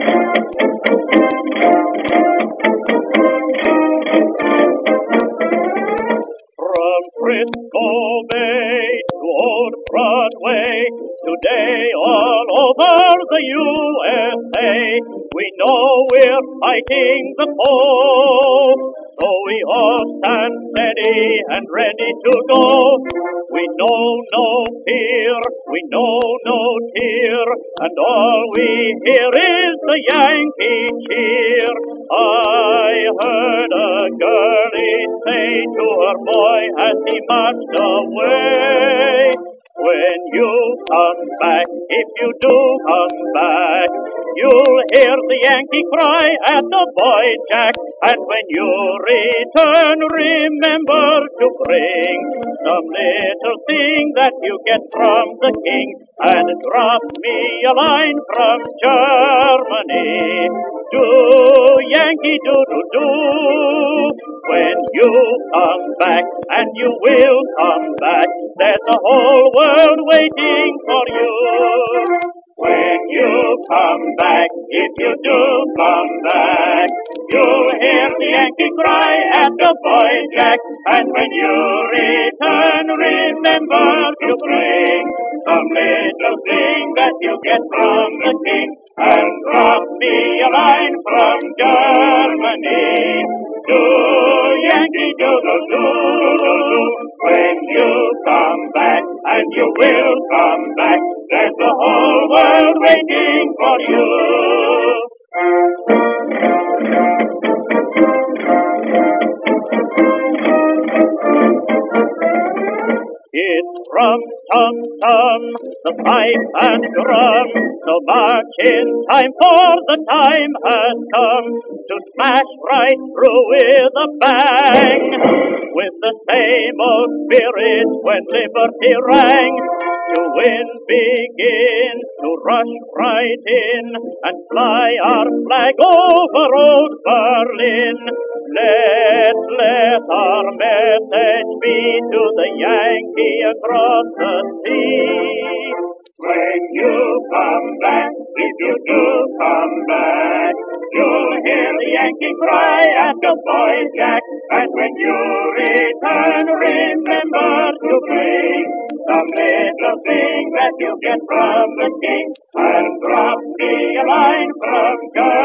From Frisco Bay to Old Broadway, today all over the USA, we know we're fighting the foe. So we all stand steady and ready to go. We know no fear, we know no tear, and all we hear is the Yankee cheer. I heard a girlie say to her boy as he marched away, when you come back, if you do come back, you'll hear the Yankee cry at the boy Jack. And when you return, remember to bring some little thing that you get from the king, and drop me a line from Germany. Do, Yankee, do. When you come back, and you will come back, there's the whole world waiting for you. When you come back, if you do come back, you'll hear the Yankee cry at the boy Jack. And when you return, remember to bring some little thing that you get from the king, and drop me a line from Germany. Do, Yankee, do. When you come back, and you will come back, there's the whole world waiting for you. It's drum, tum, the pipe and drum, so march in time, for the time has come to smash right through with a bang, with the same old spirit when liberty rang. To win, begin to rush right in and fly our flag over old Berlin. Let our message be to the Yankee across the sea. When you come back, if you do come back, you'll hear the Yankee cry at the boy Jack. And when you return, remember to bring some little thing that you get from the king, and drop me a line from God.